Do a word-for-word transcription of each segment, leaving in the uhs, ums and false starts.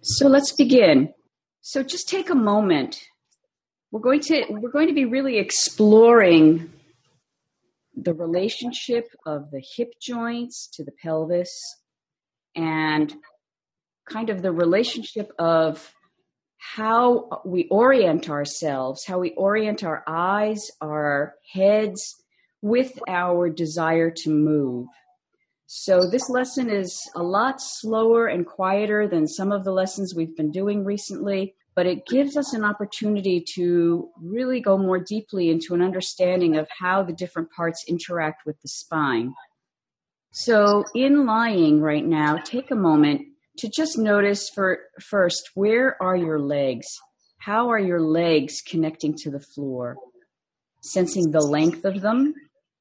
So let's begin. So just take a moment. We're going to we're going to be really exploring the relationship of the hip joints to the pelvis and kind of the relationship of how we orient ourselves, how we orient our eyes, our heads with our desire to move. So this lesson is a lot slower and quieter than some of the lessons we've been doing recently, but it gives us an opportunity to really go more deeply into an understanding of how the different parts interact with the spine. So in lying right now, take a moment to just notice for first, where are your legs? How are your legs connecting to the floor? Sensing the length of them.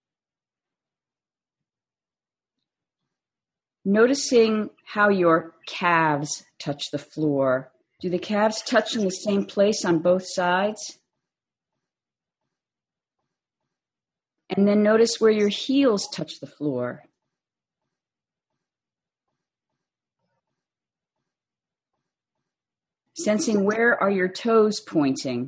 Noticing how your calves touch the floor. Do the calves touch in the same place on both sides? And then notice where your heels touch the floor. Sensing where are your toes pointing.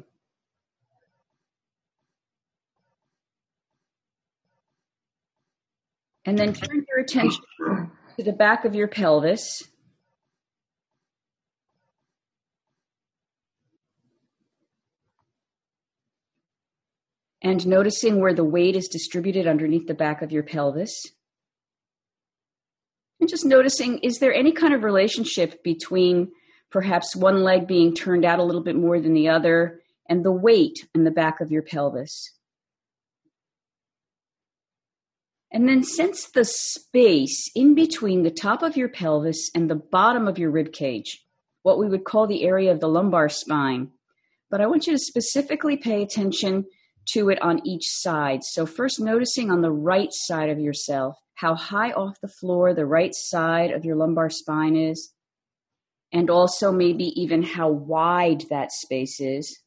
And then turn your attention to the back of your pelvis. And noticing where the weight is distributed underneath the back of your pelvis. And just noticing, is there any kind of relationship between perhaps one leg being turned out a little bit more than the other and the weight in the back of your pelvis? And then sense the space in between the top of your pelvis and the bottom of your rib cage, what we would call the area of the lumbar spine. But I want you to specifically pay attention to it on each side. So first noticing on the right side of yourself, how high off the floor the right side of your lumbar spine is, and also maybe even how wide that space is.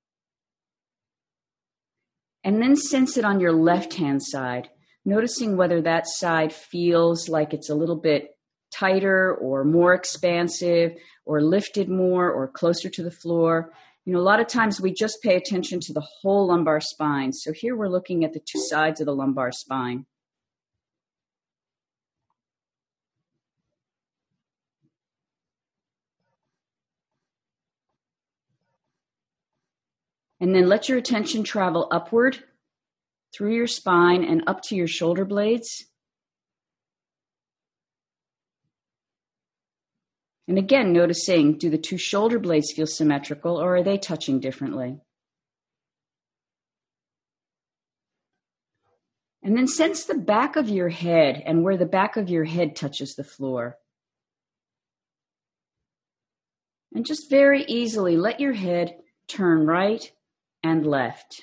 And then sense it on your left-hand side. Noticing whether that side feels like it's a little bit tighter or more expansive or lifted more or closer to the floor. You know, a lot of times we just pay attention to the whole lumbar spine. So here we're looking at the two sides of the lumbar spine. And then let your attention travel upward through your spine and up to your shoulder blades. And again, noticing, do the two shoulder blades feel symmetrical or are they touching differently? And then sense the back of your head and where the back of your head touches the floor. And just very easily let your head turn right and left.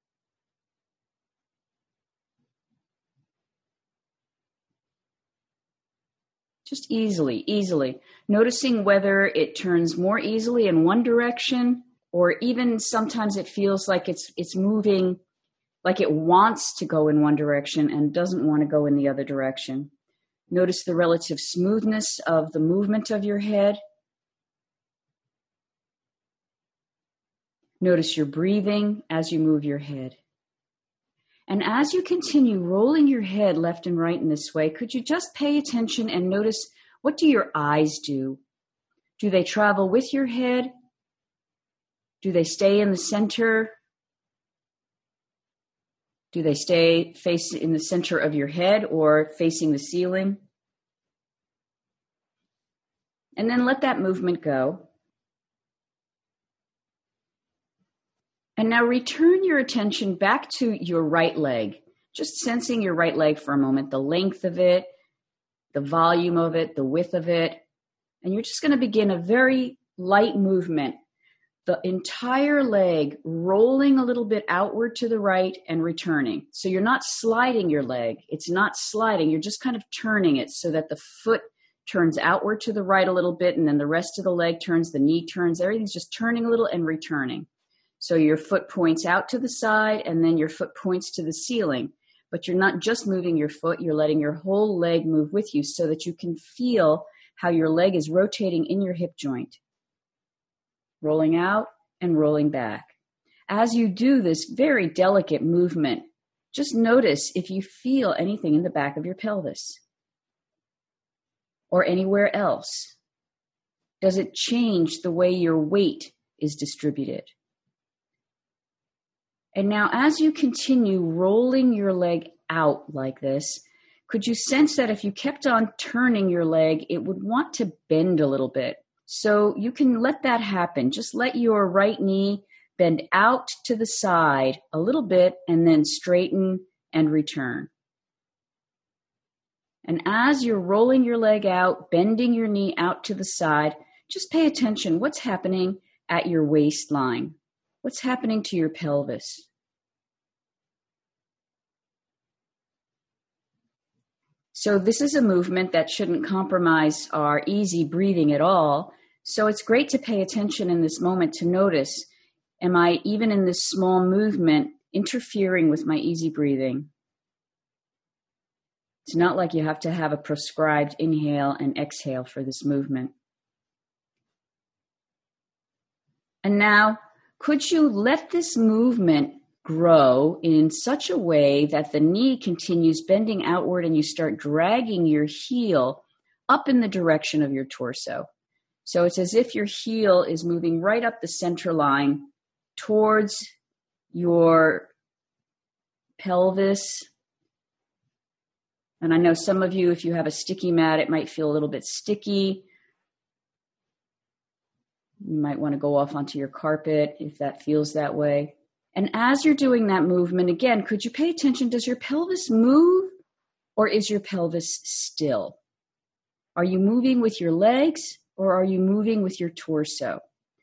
Just easily, easily. Noticing whether it turns more easily in one direction or even sometimes it feels like it's it's moving, like it wants to go in one direction and doesn't want to go in the other direction. Notice the relative smoothness of the movement of your head. Notice your breathing as you move your head. And as you continue rolling your head left and right in this way, could you just pay attention and notice, what do your eyes do? Do they travel with your head? Do they stay in the center? Do they stay face in the center of your head or facing the ceiling? And then let that movement go. And now return your attention back to your right leg, just sensing your right leg for a moment, the length of it, the volume of it, the width of it. And you're just going to begin a very light movement, the entire leg rolling a little bit outward to the right and returning. So you're not sliding your leg. It's not sliding. You're just kind of turning it so that the foot turns outward to the right a little bit, and then the rest of the leg turns, the knee turns, everything's just turning a little and returning. So your foot points out to the side and then your foot points to the ceiling. But you're not just moving your foot, you're letting your whole leg move with you so that you can feel how your leg is rotating in your hip joint. rolling out and rolling back. As you do this very delicate movement, just notice if you feel anything in the back of your pelvis or anywhere else. Does it change the way your weight is distributed? And now as you continue rolling your leg out like this, could you sense that if you kept on turning your leg, it would want to bend a little bit? So you can let that happen. Just let your right knee bend out to the side a little bit and then straighten and return. And as you're rolling your leg out, bending your knee out to the side, just pay attention. What's happening at your waistline? What's happening to your pelvis? So this is a movement that shouldn't compromise our easy breathing at all. So it's great to pay attention in this moment to notice, am I, even in this small movement, interfering with my easy breathing? It's not like you have to have a prescribed inhale and exhale for this movement. And now, could you let this movement grow in such a way that the knee continues bending outward and you start dragging your heel up in the direction of your torso? So it's as if your heel is moving right up the center line towards your pelvis. And I know some of you, if you have a sticky mat, it might feel a little bit sticky. You might want to go off onto your carpet if that feels that way. And as you're doing that movement, again, could you pay attention? Does your pelvis move or is your pelvis still? Are you moving with your legs or are you moving with your torso?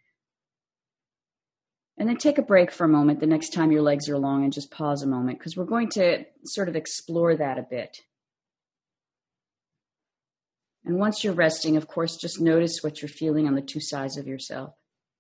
And then take a break for a moment the next time your legs are long and just pause a moment because we're going to sort of explore that a bit. And once you're resting, of course, just notice what you're feeling on the two sides of yourself.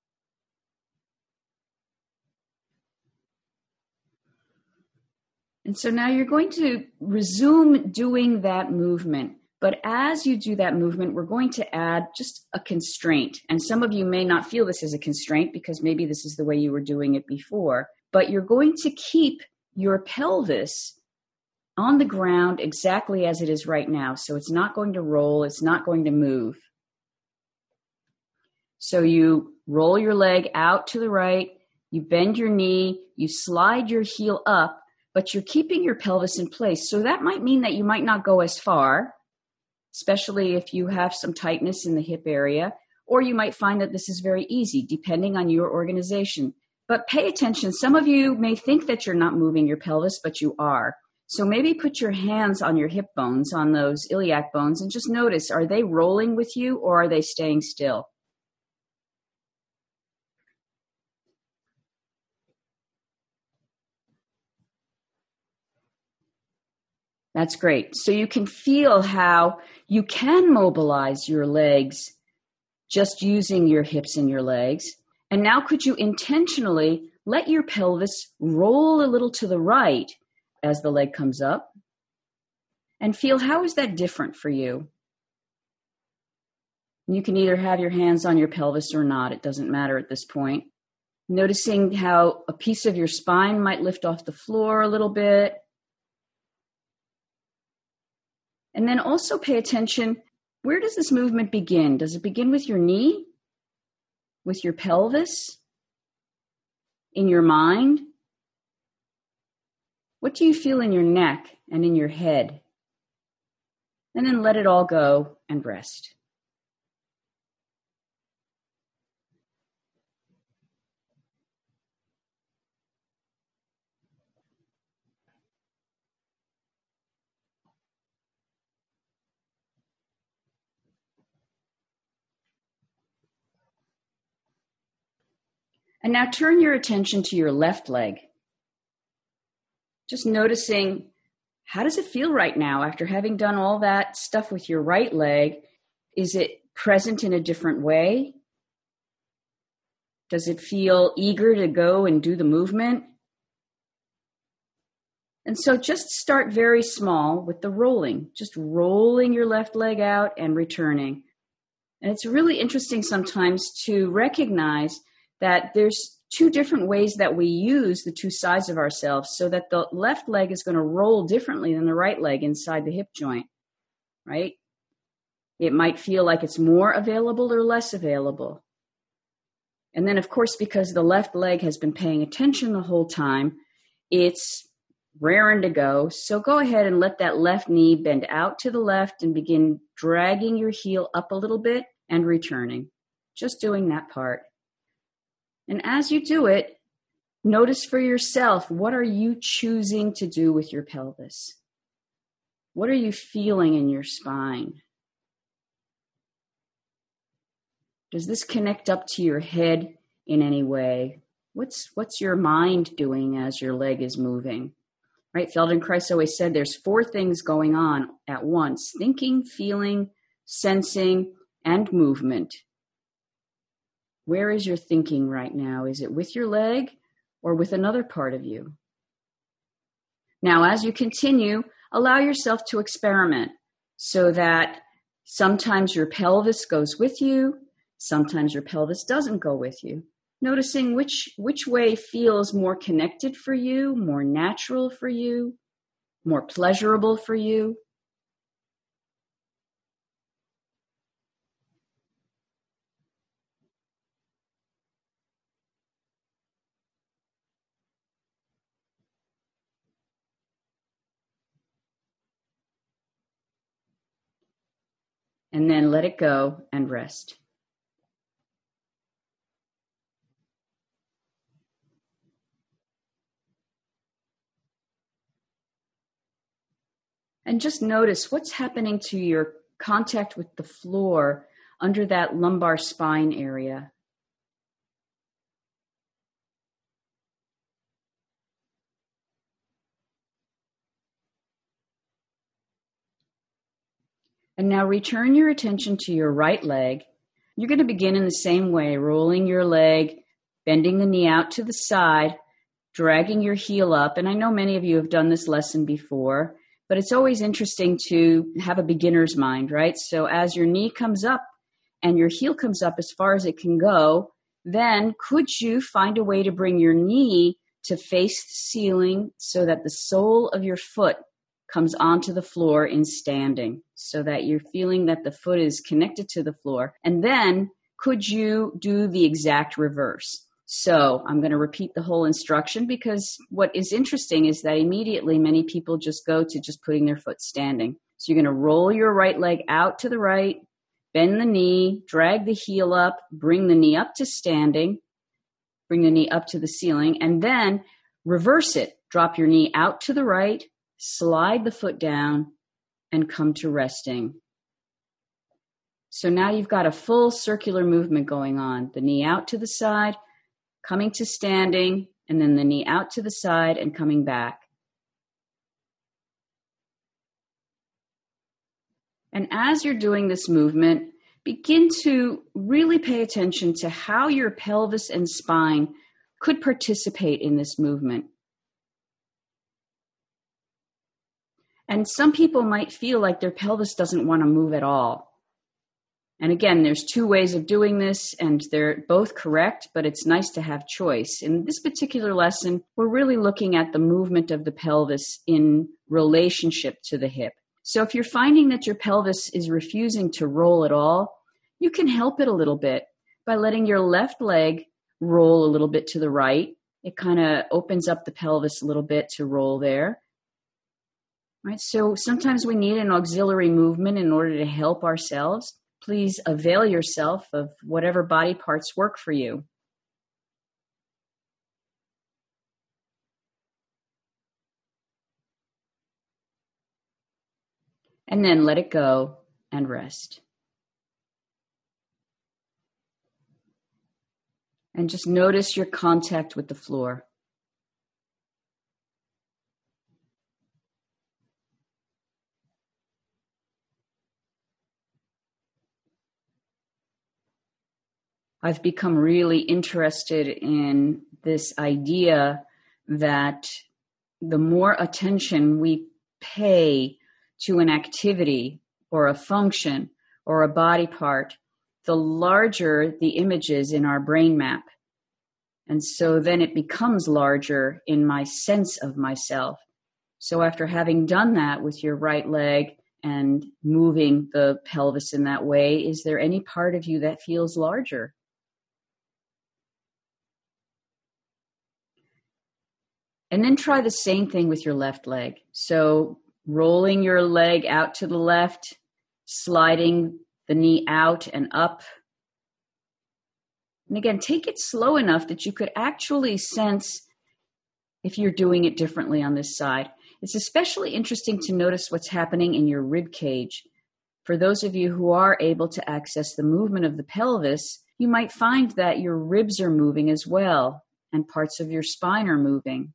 And so now you're going to resume doing that movement. But as you do that movement, we're going to add just a constraint. And some of you may not feel this as a constraint because maybe this is the way you were doing it before. But you're going to keep your pelvis on the ground exactly as it is right now. So it's not going to roll. It's not going to move. So you roll your leg out to the right. You bend your knee. You slide your heel up. But you're keeping your pelvis in place. So that might mean that you might not go as far, especially if you have some tightness in the hip area, or you might find that this is very easy, depending on your organization. But pay attention. Some of you may think that you're not moving your pelvis, but you are. So maybe put your hands on your hip bones, on those iliac bones, and just notice, are they rolling with you or are they staying still? That's great. So you can feel how you can mobilize your legs just using your hips and your legs. And now could you intentionally let your pelvis roll a little to the right as the leg comes up and feel how is that different for you? You can either have your hands on your pelvis or not. It doesn't matter at this point. Noticing how a piece of your spine might lift off the floor a little bit. And then also pay attention, where does this movement begin? Does it begin with your knee? With your pelvis? In your mind? What do you feel in your neck and in your head? And then let it all go and rest. And now turn your attention to your left leg. Just noticing, how does it feel right now after having done all that stuff with your right leg? Is it present in a different way? Does it feel eager to go and do the movement? And so just start very small with the rolling, just rolling your left leg out and returning. And it's really interesting sometimes to recognize that there's two different ways that we use the two sides of ourselves, so that the left leg is going to roll differently than the right leg inside the hip joint, right? It might feel like it's more available or less available. And then, of course, because the left leg has been paying attention the whole time, it's raring to go. So go ahead and let that left knee bend out to the left and begin dragging your heel up a little bit and returning. Just doing that part. And as you do it, notice for yourself, what are you choosing to do with your pelvis? What are you feeling in your spine? Does this connect up to your head in any way? What's what's your mind doing as your leg is moving? Right? Feldenkrais always said there's four things going on at once: thinking, feeling, sensing, and movement. Where is your thinking right now? Is it with your leg or with another part of you? Now, as you continue, allow yourself to experiment so that sometimes your pelvis goes with you, sometimes your pelvis doesn't go with you. Noticing which, which way feels more connected for you, more natural for you, more pleasurable for you. And then let it go and rest. And just notice what's happening to your contact with the floor under that lumbar spine area. And now return your attention to your right leg. You're going to begin in the same way, rolling your leg, bending the knee out to the side, dragging your heel up. And I know many of you have done this lesson before, but it's always interesting to have a beginner's mind, right? So as your knee comes up and your heel comes up as far as it can go, then could you find a way to bring your knee to face the ceiling so that the sole of your foot comes onto the floor in standing, so that you're feeling that the foot is connected to the floor? And then could you do the exact reverse? So I'm going to repeat the whole instruction, because what is interesting is that immediately many people just go to just putting their foot standing. So you're going to roll your right leg out to the right, bend the knee, drag the heel up, bring the knee up to standing, bring the knee up to the ceiling, and then reverse it. Drop your knee out to the right, slide the foot down, and come to resting. So now you've got a full circular movement going on. The knee out to the side, coming to standing, and then the knee out to the side and coming back. And as you're doing this movement, begin to really pay attention to how your pelvis and spine could participate in this movement. And some people might feel like their pelvis doesn't want to move at all. And again, there's two ways of doing this, and they're both correct, but it's nice to have choice. In this particular lesson, we're really looking at the movement of the pelvis in relationship to the hip. So if you're finding that your pelvis is refusing to roll at all, you can help it a little bit by letting your left leg roll a little bit to the right. It kind of opens up the pelvis a little bit to roll there. Right? So sometimes we need an auxiliary movement in order to help ourselves. Please avail yourself of whatever body parts work for you. And then let it go and rest. And just notice your contact with the floor. I've become really interested in this idea that the more attention we pay to an activity or a function or a body part, the larger the image is in our brain map. And so then it becomes larger in my sense of myself. So after having done that with your right leg and moving the pelvis in that way, is there any part of you that feels larger? And then try the same thing with your left leg. So rolling your leg out to the left, sliding the knee out and up. And again, take it slow enough that you could actually sense if you're doing it differently on this side. It's especially interesting to notice what's happening in your rib cage. For those of you who are able to access the movement of the pelvis, you might find that your ribs are moving as well, and parts of your spine are moving.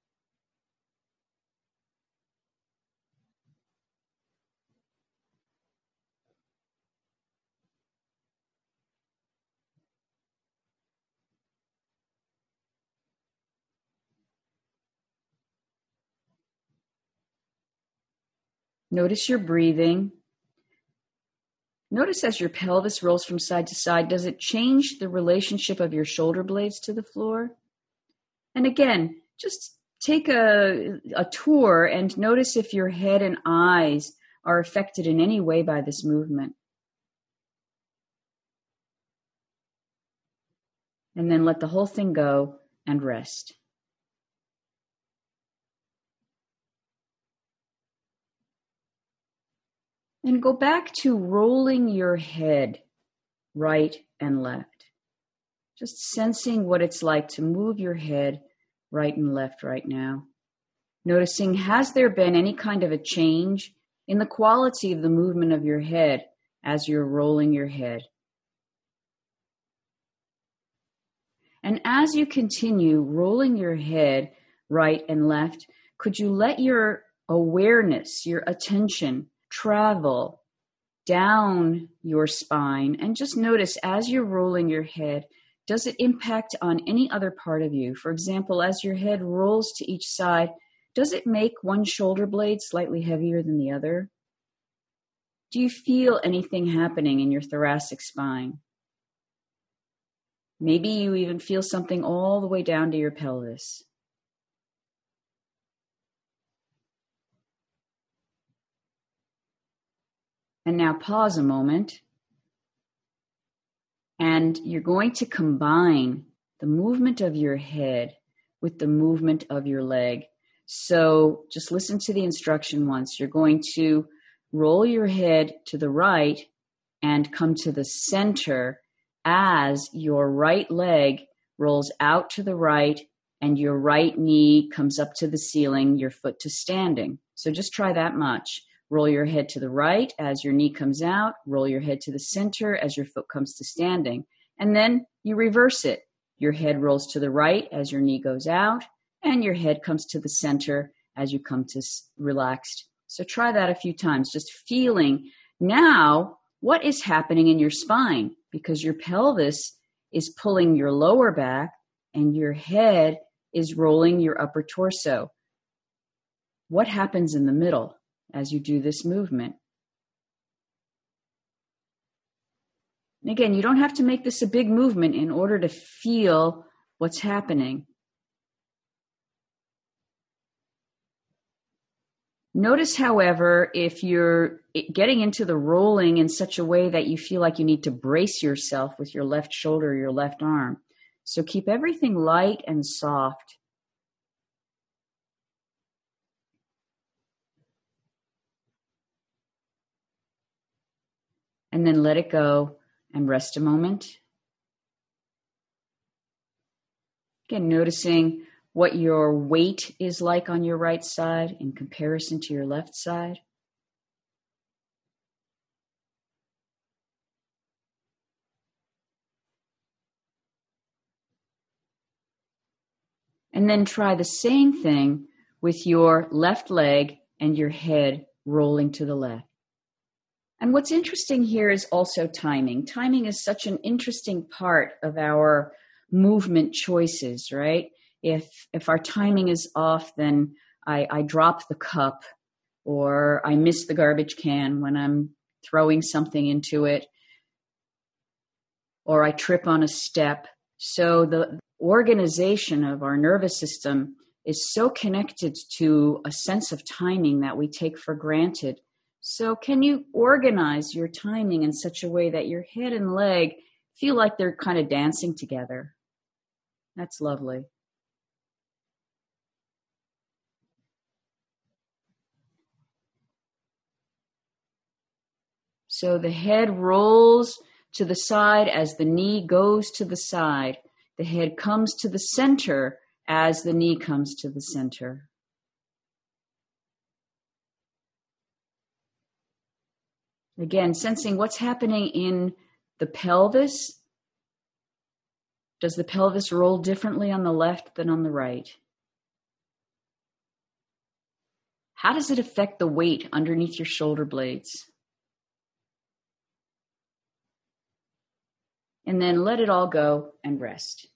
Notice your breathing. Notice as your pelvis rolls from side to side, does it change the relationship of your shoulder blades to the floor? And again, just take a, a tour and notice if your head and eyes are affected in any way by this movement. And then let the whole thing go and rest. And go back to rolling your head right and left. Just sensing what it's like to move your head right and left right now. Noticing, has there been any kind of a change in the quality of the movement of your head as you're rolling your head? And as you continue rolling your head right and left, could you let your awareness, your attention, travel down your spine and just notice as you're rolling your head, does it impact on any other part of you? For example, as your head rolls to each side, does it make one shoulder blade slightly heavier than the other? Do you feel anything happening in your thoracic spine? Maybe you even feel something all the way down to your pelvis. And now pause a moment, and you're going to combine the movement of your head with the movement of your leg. So just listen to the instruction once. You're going to roll your head to the right and come to the center as your right leg rolls out to the right and your right knee comes up to the ceiling, your foot to standing. So just try that much. Roll your head to the right as your knee comes out. Roll your head to the center as your foot comes to standing. And then you reverse it. Your head rolls to the right as your knee goes out, and your head comes to the center as you come to relaxed. So try that a few times, just feeling now what is happening in your spine, because your pelvis is pulling your lower back and your head is rolling your upper torso. What happens in the middle as you do this movement? And again, you don't have to make this a big movement in order to feel what's happening. Notice, however, if you're getting into the rolling in such a way that you feel like you need to brace yourself with your left shoulder or your left arm. So keep everything light and soft. And then let it go and rest a moment. Again, noticing what your weight is like on your right side in comparison to your left side. And then try the same thing with your left leg and your head rolling to the left. And what's interesting here is also timing. Timing is such an interesting part of our movement choices, right? If if our timing is off, then I, I drop the cup or I miss the garbage can when I'm throwing something into it. or I trip on a step. So the organization of our nervous system is so connected to a sense of timing that we take for granted. So can you organize your timing in such a way that your head and leg feel like they're kind of dancing together? That's lovely. So the head rolls to the side as the knee goes to the side. The head comes to the center as the knee comes to the center. Again, sensing what's happening in the pelvis. Does the pelvis roll differently on the left than on the right? How does it affect the weight underneath your shoulder blades? And then let it all go and rest.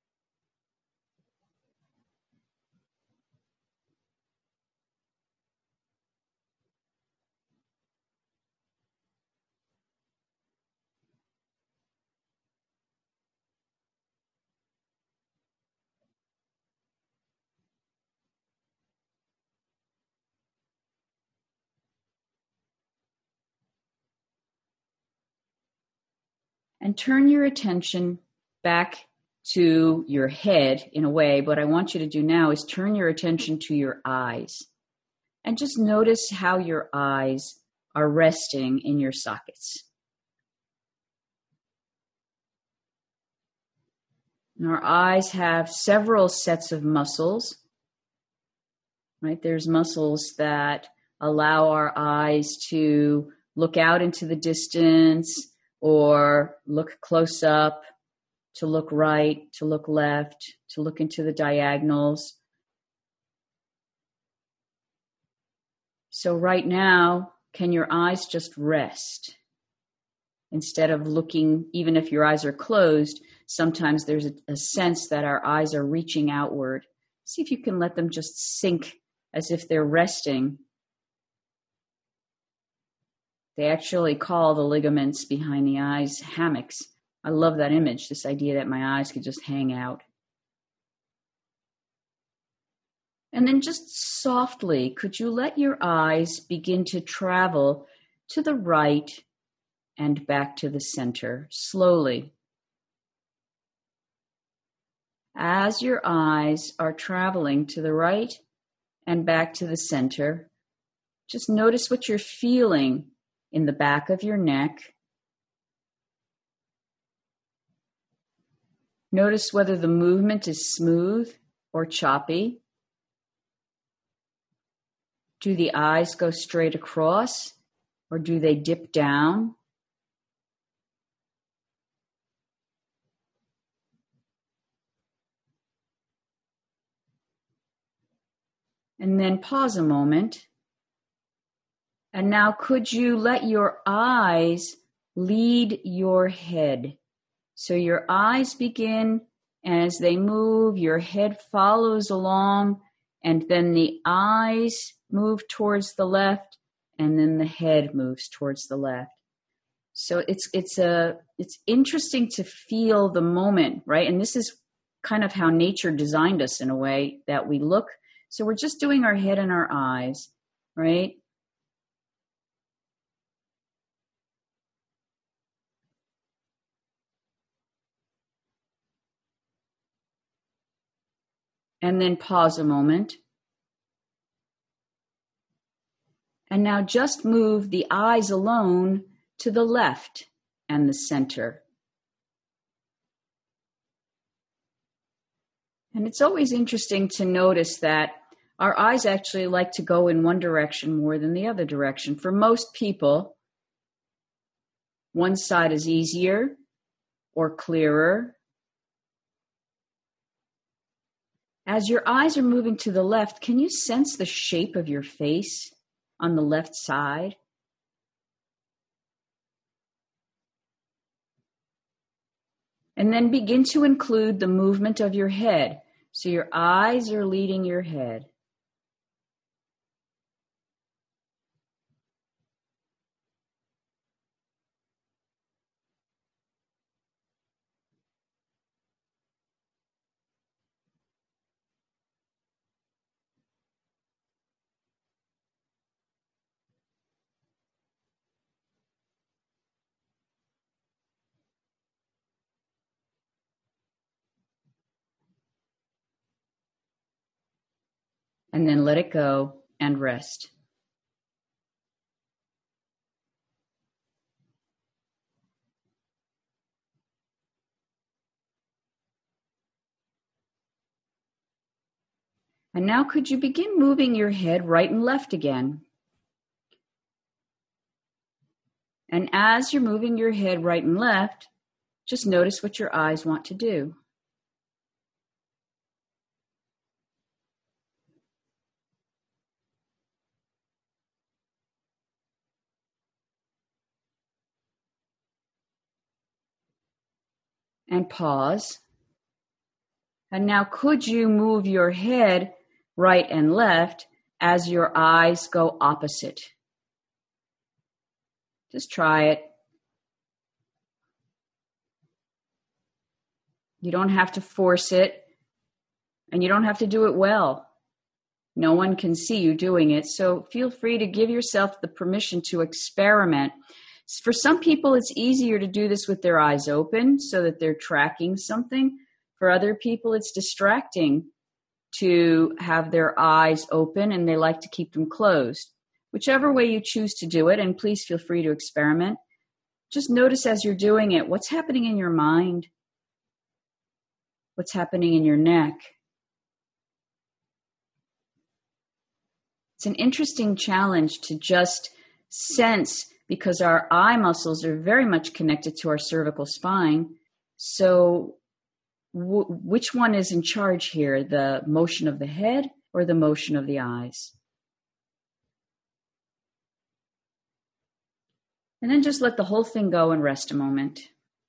And turn your attention back to your head in a way. What I want you to do now is turn your attention to your eyes. And just notice how your eyes are resting in your sockets. And our eyes have several sets of muscles, right? There's muscles that allow our eyes to look out into the distance, or look close up, to look right, to look left, to look into the diagonals. So right now, can your eyes just rest? Instead of looking, even if your eyes are closed, sometimes there's a, a sense that our eyes are reaching outward. See if you can let them just sink as if they're resting. They actually call the ligaments behind the eyes hammocks. I love that image, this idea that my eyes could just hang out. And then just softly, could you let your eyes begin to travel to the right and back to the center, slowly. As your eyes are traveling to the right and back to the center, just notice what you're feeling in the back of your neck. Notice whether the movement is smooth or choppy. Do the eyes go straight across, or do they dip down? And then pause a moment. And now could you let your eyes lead your head? So your eyes begin, and as they move, your head follows along, and then the eyes move towards the left, and then the head moves towards the left. So it's it's a it's interesting to feel the moment, right? And this is kind of how nature designed us in a way that we look. So we're just doing our head and our eyes, right? And then pause a moment. And now just move the eyes alone to the left and the center. And it's always interesting to notice that our eyes actually like to go in one direction more than the other direction. For most people, one side is easier or clearer. As your eyes are moving to the left, can you sense the shape of your face on the left side? And then begin to include the movement of your head. So your eyes are leading your head. And then let it go and rest. And now could you begin moving your head right and left again? And as you're moving your head right and left, just notice what your eyes want to do. And pause. And now could you move your head right and left as your eyes go opposite? Just try it. You don't have to force it, and you don't have to do it well. No one can see you doing it, so feel free to give yourself the permission to experiment. For some people, it's easier to do this with their eyes open so that they're tracking something. For other people, it's distracting to have their eyes open and they like to keep them closed. Whichever way you choose to do it, and please feel free to experiment, just notice as you're doing it, what's happening in your mind? What's happening in your neck? It's an interesting challenge to just sense, because our eye muscles are very much connected to our cervical spine. So w- which one is in charge here, the motion of the head or the motion of the eyes? And then just let the whole thing go and rest a moment.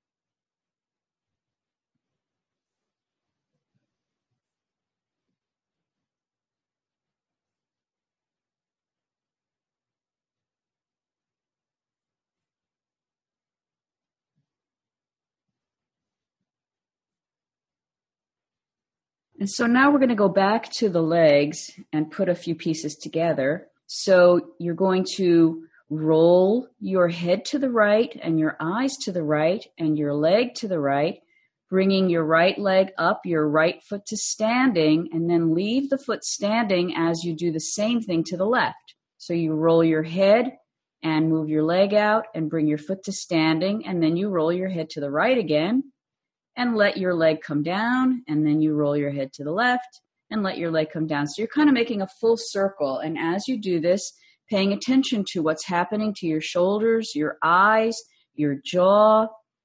And so now we're going to go back to the legs and put a few pieces together. So you're going to roll your head to the right and your eyes to the right and your leg to the right, bringing your right leg up, your right foot to standing, and then leave the foot standing as you do the same thing to the left. So you roll your head and move your leg out and bring your foot to standing, and then you roll your head to the right again and let your leg come down, and then you roll your head to the left and let your leg come down. So you're kind of making a full circle, and as you do this, paying attention to what's happening to your shoulders, your eyes, your jaw.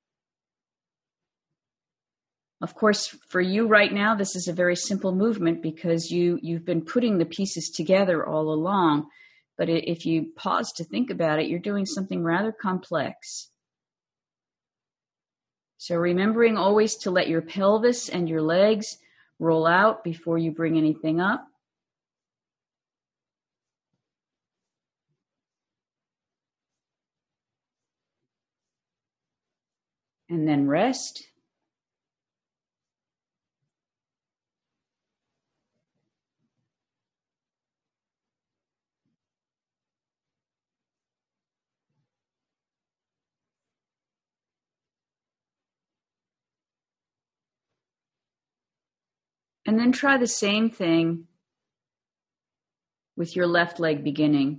Of course, for you right now, this is a very simple movement because you, you've been putting the pieces together all along. But if you pause to think about it, you're doing something rather complex. So remembering always to let your pelvis and your legs roll out before you bring anything up. And then rest. And then try the same thing with your left leg beginning.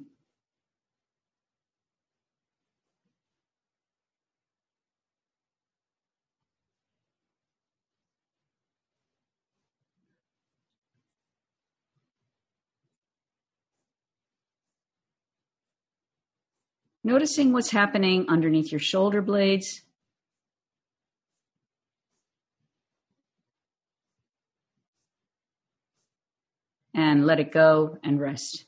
Noticing what's happening underneath your shoulder blades. And let it go and rest.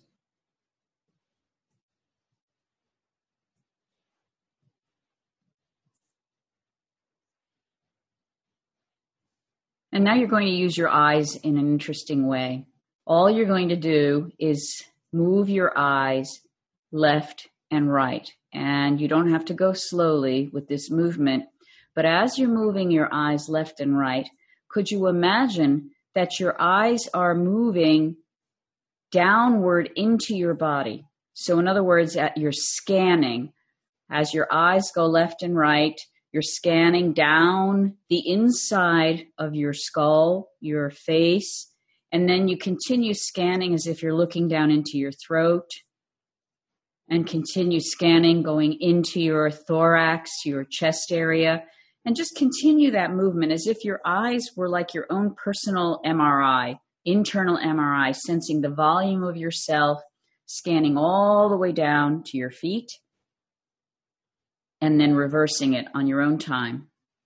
And now you're going to use your eyes in an interesting way. All you're going to do is move your eyes left and right. And you don't have to go slowly with this movement. But as you're moving your eyes left and right, could you imagine that your eyes are moving downward into your body? So in other words, you're scanning. As your eyes go left and right, you're scanning down the inside of your skull, your face, And then you continue scanning as if you're looking down into your throat, and continue scanning going into your thorax, your chest area, and just continue that movement as if your eyes were like your own personal M R I, internal M R I, sensing the volume of yourself, scanning all the way down to your feet, and then reversing it on your own time.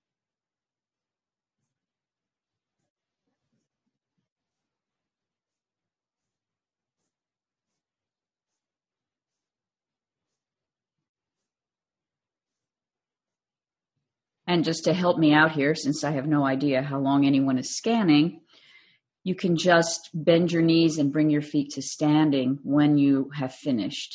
And just to help me out here, since I have no idea how long anyone is scanning, you can just bend your knees and bring your feet to standing when you have finished.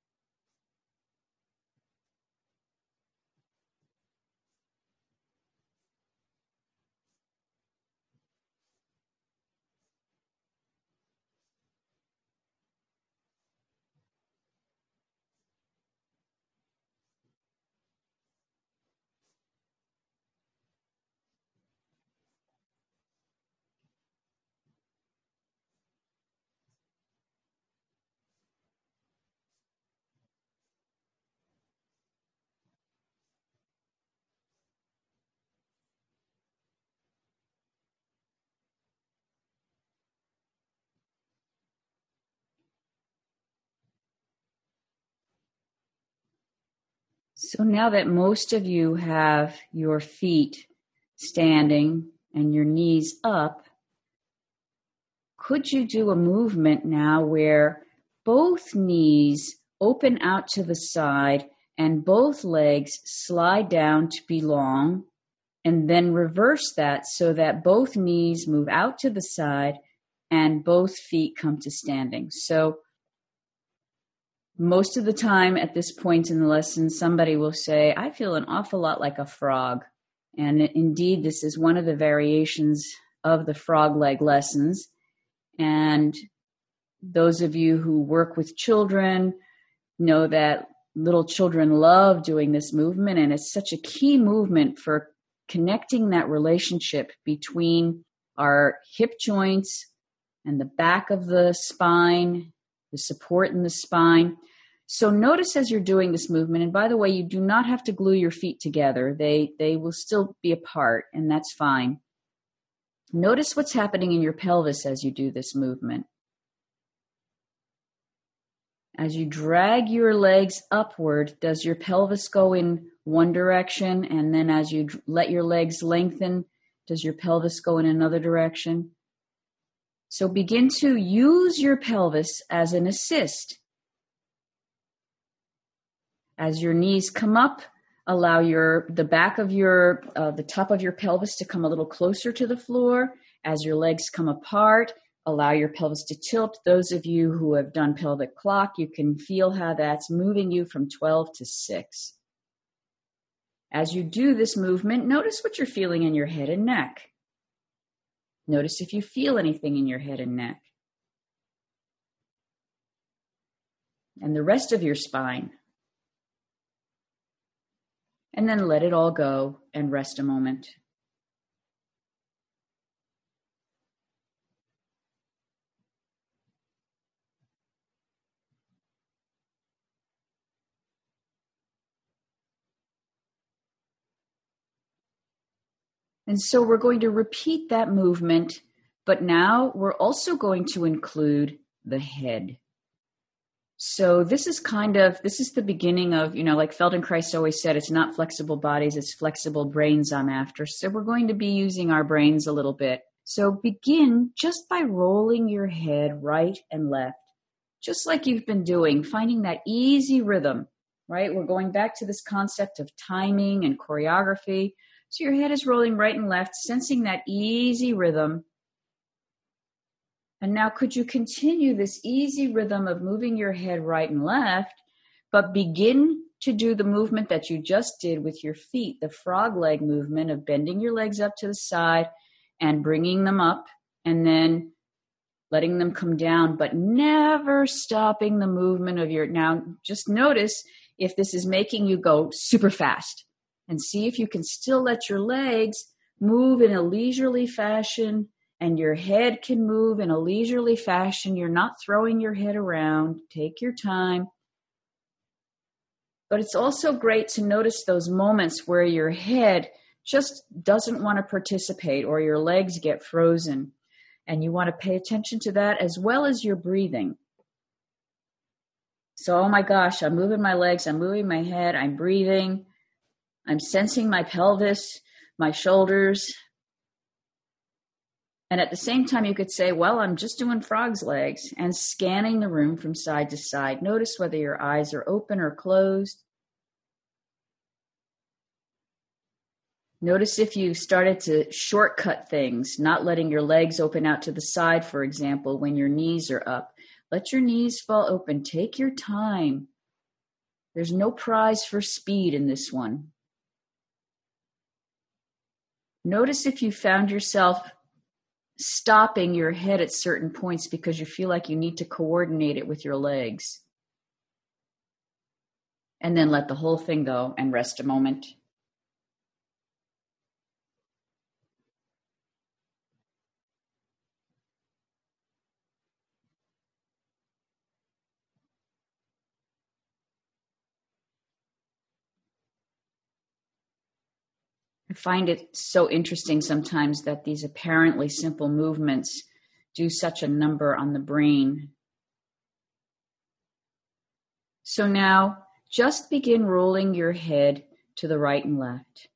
So now that most of you have your feet standing and your knees up, could you do a movement now where both knees open out to the side and both legs slide down to be long, and then reverse that so that both knees move out to the side and both feet come to standing? So most of the time at this point in the lesson, somebody will say, I feel an awful lot like a frog. And indeed, this is one of the variations of the frog leg lessons. And those of you who work with children know that little children love doing this movement, and it's such a key movement for connecting that relationship between our hip joints and the back of the spine, the support in the spine. So notice as you're doing this movement, and by the way, you do not have to glue your feet together. They, they will still be apart, and that's fine. Notice what's happening in your pelvis as you do this movement. As you drag your legs upward, does your pelvis go in one direction? And then as you let your legs lengthen, does your pelvis go in another direction? So begin to use your pelvis as an assist. As your knees come up, allow your the back of your, uh, the top of your pelvis to come a little closer to the floor. As your legs come apart, allow your pelvis to tilt. Those of you who have done pelvic clock, you can feel how that's moving you from twelve to six. As you do this movement, notice what you're feeling in your head and neck. Notice if you feel anything in your head and neck. And the rest of your spine. And then let it all go and rest a moment. And so we're going to repeat that movement, but now we're also going to include the head. So this is kind of, this is the beginning of, you know, like Feldenkrais always said, it's not flexible bodies, it's flexible brains I'm after. So we're going to be using our brains a little bit. So begin just by rolling your head right and left, just like you've been doing, finding that easy rhythm, right? We're going back to this concept of timing and choreography. So your head is rolling right and left, sensing that easy rhythm. And now could you continue this easy rhythm of moving your head right and left, but begin to do the movement that you just did with your feet, the frog leg movement of bending your legs up to the side and bringing them up and then letting them come down, but never stopping the movement of your, now just notice if this is making you go super fast and see if you can still let your legs move in a leisurely fashion and your head can move in a leisurely fashion. You're not throwing your head around. Take your time. But it's also great to notice those moments where your head just doesn't want to participate or your legs get frozen. And you want to pay attention to that as well as your breathing. So, oh my gosh, I'm moving my legs, I'm moving my head, I'm breathing, I'm sensing my pelvis, my shoulders. And at the same time, you could say, well, I'm just doing frog's legs and scanning the room from side to side. Notice whether your eyes are open or closed. Notice if you started to shortcut things, not letting your legs open out to the side, for example, when your knees are up. Let your knees fall open. Take your time. There's no prize for speed in this one. Notice if you found yourself stopping your head at certain points because you feel like you need to coordinate it with your legs. And then let the whole thing go and rest a moment. I find it so interesting sometimes that these apparently simple movements do such a number on the brain. So now, just begin rolling your head to the right and left.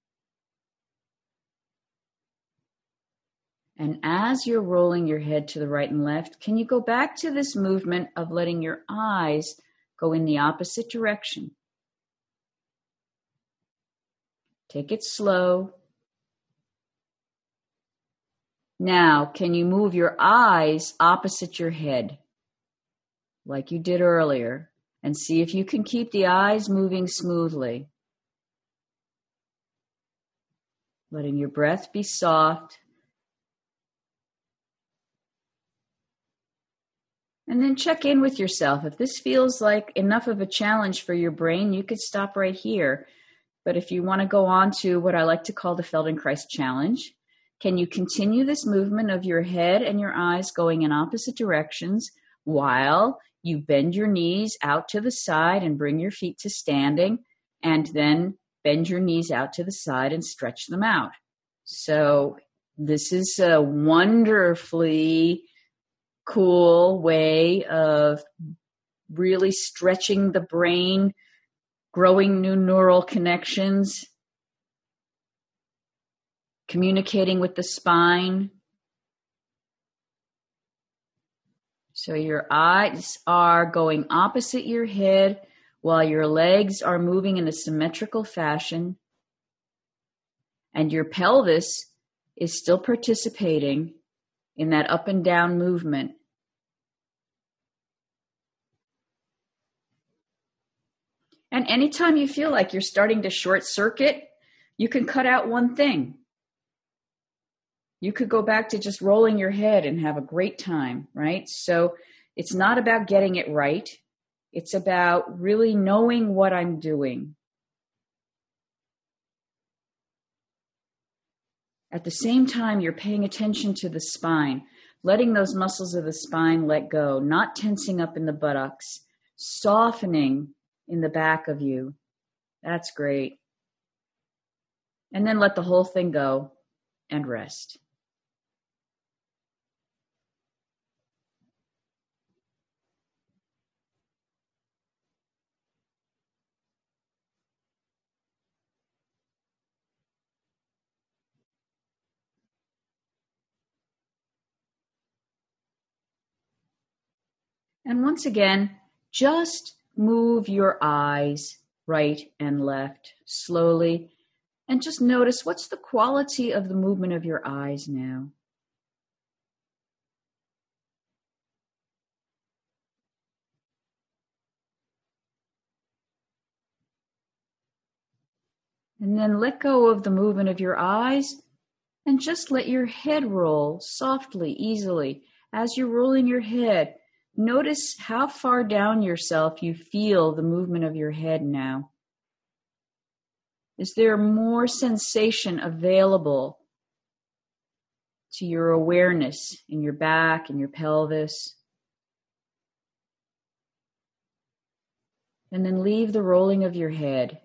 And as you're rolling your head to the right and left, can you go back to this movement of letting your eyes go in the opposite direction? Take it slow. Now, can you move your eyes opposite your head, like you did earlier, and see if you can keep the eyes moving smoothly? Letting your breath be soft. And then check in with yourself. If this feels like enough of a challenge for your brain, you could stop right here. But if you want to go on to what I like to call the Feldenkrais challenge, can you continue this movement of your head and your eyes going in opposite directions while you bend your knees out to the side and bring your feet to standing, and then bend your knees out to the side and stretch them out? So this is a wonderfully cool way of really stretching the brain, growing new neural connections, communicating with the spine. So your eyes are going opposite your head while your legs are moving in a symmetrical fashion, and your pelvis is still participating in that up and down movement. And anytime you feel like you're starting to short circuit, you can cut out one thing. You could go back to just rolling your head and have a great time, right? So it's not about getting it right. It's about really knowing what I'm doing. At the same time, you're paying attention to the spine, letting those muscles of the spine let go, not tensing up in the buttocks, softening in the back of you. That's great. And then let the whole thing go and rest. And once again, just move your eyes right and left slowly, and just notice what's the quality of the movement of your eyes now. And then let go of the movement of your eyes and just let your head roll softly, easily. As you're rolling your head, notice how far down yourself you feel the movement of your head now. Is there more sensation available to your awareness in your back and your pelvis. And then leave the rolling of your head.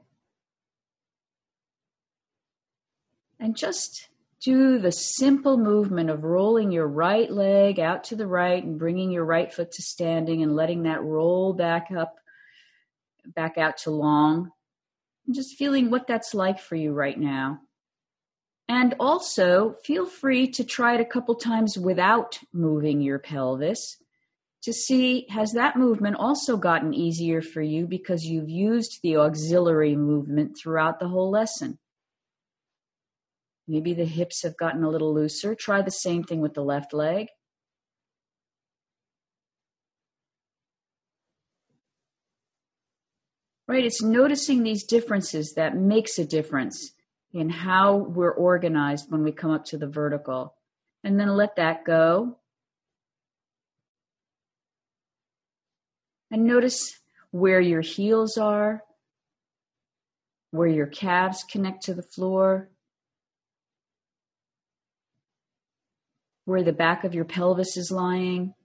And just do the simple movement of rolling your right leg out to the right and bringing your right foot to standing and letting that roll back up, back out to long. And just feeling what that's like for you right now. And also feel free to try it a couple times without moving your pelvis to see, has that movement also gotten easier for you because you've used the auxiliary movement throughout the whole lesson? Maybe the hips have gotten a little looser. Try the same thing with the left leg. Right, it's noticing these differences that makes a difference in how we're organized when we come up to the vertical. And then let that go. And notice where your heels are, where your calves connect to the floor, where the back of your pelvis is lying.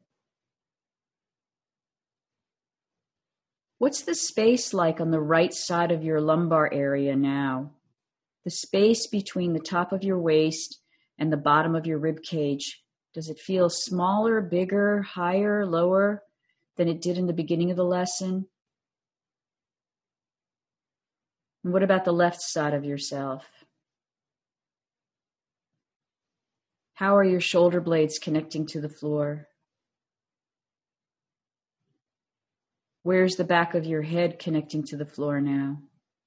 What's the space like on the right side of your lumbar area now? The space between the top of your waist and the bottom of your rib cage. Does it feel smaller, bigger, higher, lower than it did in the beginning of the lesson? And what about the left side of yourself? How are your shoulder blades connecting to the floor? Where's the back of your head connecting to the floor now?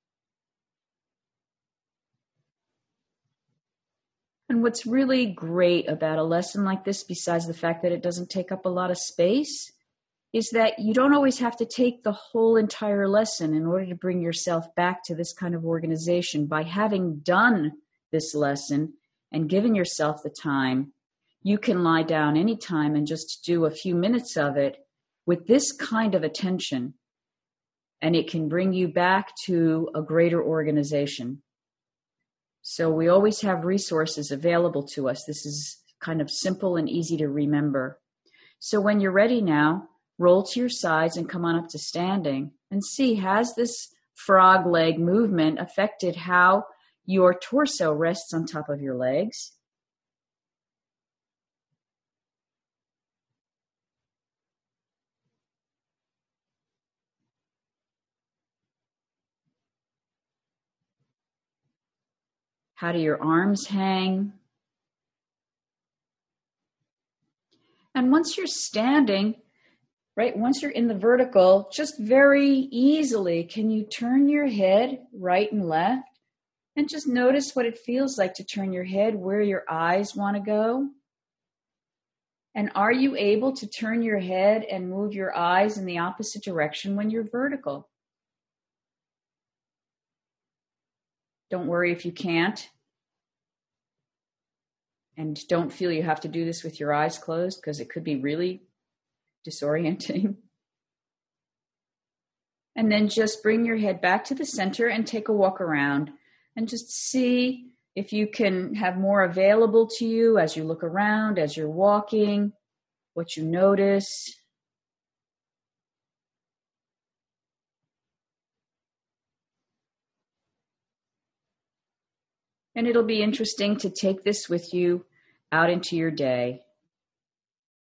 And what's really great about a lesson like this, besides the fact that it doesn't take up a lot of space, is that you don't always have to take the whole entire lesson in order to bring yourself back to this kind of organization. By having done this lesson and given yourself the time, you can lie down anytime and just do a few minutes of it with this kind of attention, and it can bring you back to a greater organization. So we always have resources available to us. This is kind of simple and easy to remember. So when you're ready now, roll to your sides and come on up to standing and see, has this frog leg movement affected how your torso rests on top of your legs? How do your arms hang? And once you're standing, right, once you're in the vertical, just very easily, can you turn your head right and left? And just notice what it feels like to turn your head, where your eyes want to go. And are you able to turn your head and move your eyes in the opposite direction when you're vertical? Don't worry if you can't. And don't feel you have to do this with your eyes closed, because it could be really disorienting. And then just bring your head back to the center and take a walk around and just see if you can have more available to you as you look around, as you're walking, what you notice. And it'll be interesting to take this with you out into your day.